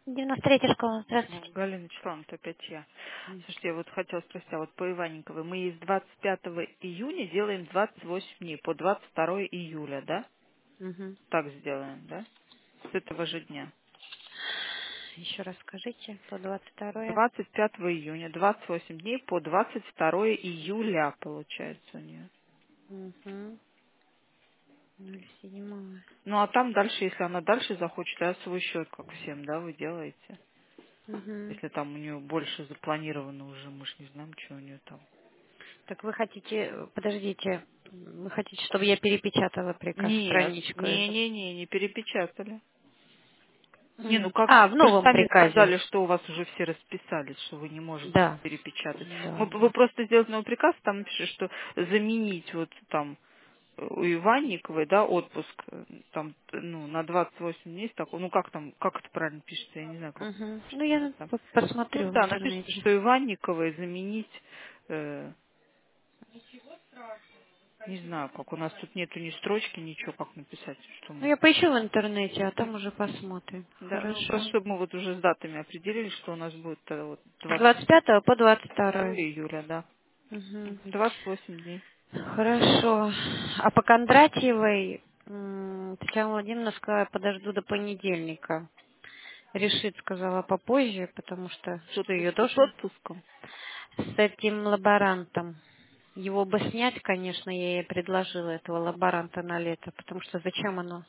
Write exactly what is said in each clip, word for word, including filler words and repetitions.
девяносто третья школа. Ну, Здравствуйте. Галина Вячеславовна, это опять я. М. Слушайте, я вот хотела спросить, а вот по Иванниковой мы из двадцать пятого июня делаем двадцать восемь дней, по двадцать второе июля, да? Мгм. Так сделаем, да? С этого же дня. Еще раз скажите, по двадцать второе. двадцать пятого июня, двадцать восемь дней по двадцать второе июля получается у нее. Угу. ноль седьмого. Ну а там дальше, если она дальше захочет, я свой счет, как всем, да, вы делаете. Угу. Если там у нее больше запланировано уже, мы же не знаем, что у нее там. Так вы хотите, подождите, вы хотите, чтобы я перепечатала приказ, Нет, страничку эту? не-не-не, не перепечатали. Не, ну М. как, А, в вы же новом сами приказе. сказали, что у вас уже все расписались, что вы не можете Да. перепечатать. Мы- Да, Вы да. просто сделаете новый приказ, там напишите, что заменить вот там э, у Иванниковой, да, отпуск э, там, т- ну, на двадцать восемь дней, такой, ну как там, как это правильно пишется, я не знаю, как Угу. Ну, пишется я там. по- Ну посмотрю в да, напишите, интернете. что Иванниковой заменить, э, не знаю, как у нас тут нету ни строчки, ничего, как написать, что Ну, мы. я поищу в интернете, а там уже посмотрим. Да, ну просто Хорошо. чтобы мы вот уже с датами определили, что у нас будет э, вот С двадцать двадцать пятого по двадцать второе второе. июля, да. Угу. двадцать восемь дней. Хорошо. А по Кондратьевой м, Татьяна Владимировна сказала, подожду до понедельника. Решит, сказала, попозже, потому что С, что ее отпуск- с тоже отпуском. с этим лаборантом. Его бы снять, конечно, я ей предложила, этого лаборанта на лето, потому что зачем оно?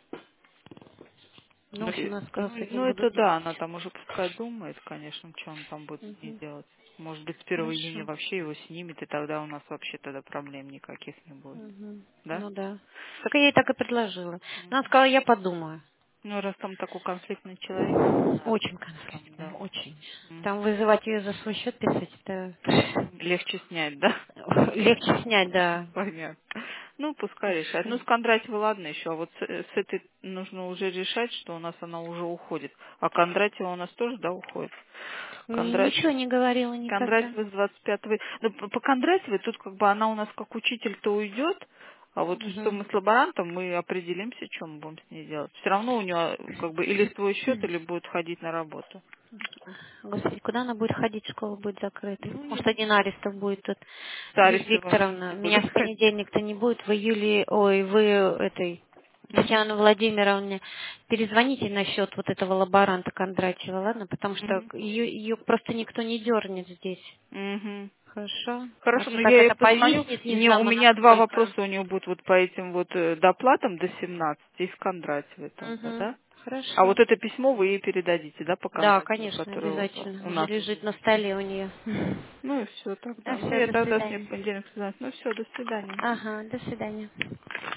Ну, в Ну, общем, и- она сказала, ну, с и- этим ну, буду это делать. да, она там уже пускай думает, конечно, что он там будет с ней Мгм. делать. Может быть, с первого июня Хорошо. вообще его снимет, и тогда у нас вообще тогда проблем никаких не будет. Мгм. Да? Ну да. Так я ей так и предложила. Но она Мгм. сказала, я подумаю. Ну, раз там такой конфликтный человек, я не знаю, Очень там, конфликтная, да. очень. М. Там вызывать ее за свой счет писать, это Легче снять, да? легче снять, да. Понятно. Ну, пускай решает. Ну, с Кондратьевой ладно еще, а вот с, э, с этой нужно уже решать, что у нас она уже уходит. А Кондратьева у нас тоже, да, уходит? Ни- Кондрать... Ничего не говорила никогда. Кондратьева с двадцать пятого. Ну, по по Кондратьевой тут как бы она у нас как учитель-то уйдет, а вот что Мгм. мы с лаборантом, мы определимся, что мы будем с ней делать. Все равно у нее как бы или свой счет, или будет ходить на работу. Господи, куда она будет ходить, школа будет закрыта? Ну, я Может, не один Аристов будет тут. с Лидия Арестовым Викторовна, вместе меня будут в ходить. понедельник-то не будет, в июле, ой, вы этой, Татьяна Владимировна, перезвоните насчет вот этого лаборанта Кондратьева, ладно? Потому что Мгм. ее, ее просто никто не дернет здесь. Мгм. Хорошо? А Хорошо, то но так я ей это позвоню. повиснет, не Мне, у знамо меня два насколько. вопроса у нее будут вот по этим вот э, доплатам до семнадцати и с Кондратьевой тогда, Угу. да? А Хорошо. вот это письмо вы ей передадите, да, по Да, Кондратьевой, конечно, которое у, обязательно. у Уже нас уже лежит на есть. столе у нее. Ну и все Ну тогда. Ну все, я до тогда с ней в свидания. понедельник связалась. Ну все, до свидания. Ага, до свидания.